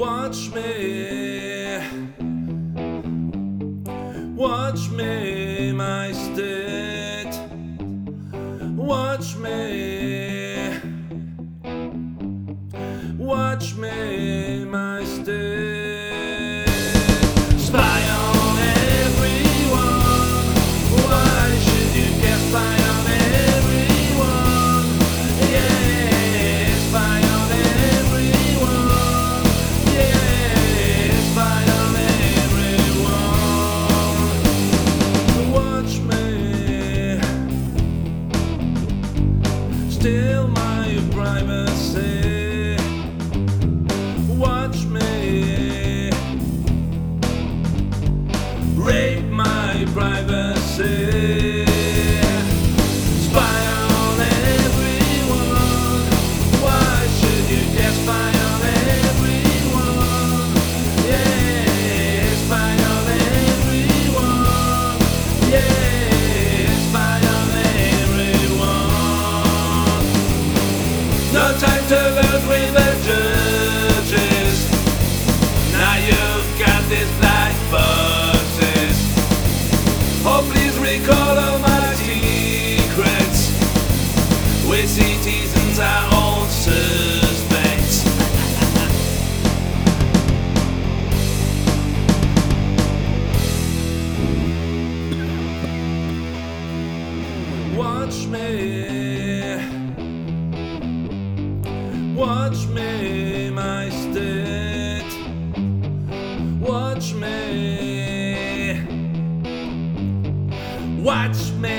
Watch me, watch me, my state. Watch me, watch me, my state. Spy on everyone. Why should you care? Spy on everyone. Yeah, spy on everyone. Yeah, spy on everyone. Watch me, steal my privacy. Watch me, rape my privacy. Spy on everyone. Why should you care? Spy on everyone. Yeah, spy on everyone. Yeah, spy on everyone. No time to vote with the judges. Now you've got these black boxes. Oh, please recall all my secrets. We citizens are all suspects. Watch me, watch me, my state. Watch me, watch me.